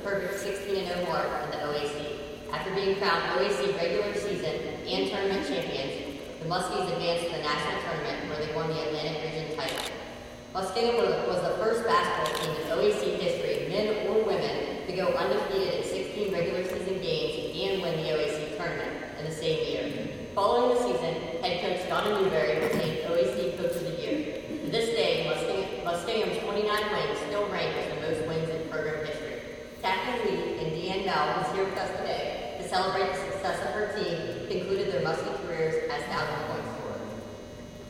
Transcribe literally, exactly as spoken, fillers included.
perfect sixteen and oh mark in the O A C. After being crowned O A C regular season and tournament champions, the Muskies advanced to the national tournament where they won the Atlantic Region title. Muskingum was the first basketball team in O A C history, men or women, to go undefeated in sixteen regular season games and win the O A C tournament in the same year. Following the season, head coach Donna Newberry was named O A C Coach of the Year. To this day, Muskingum, Muskingum's twenty-nine wins still rank as the most wins in program history. Captain Lee and Deanne Bell was here with us today to celebrate the success of her team, who concluded their Muskie careers as thousand points.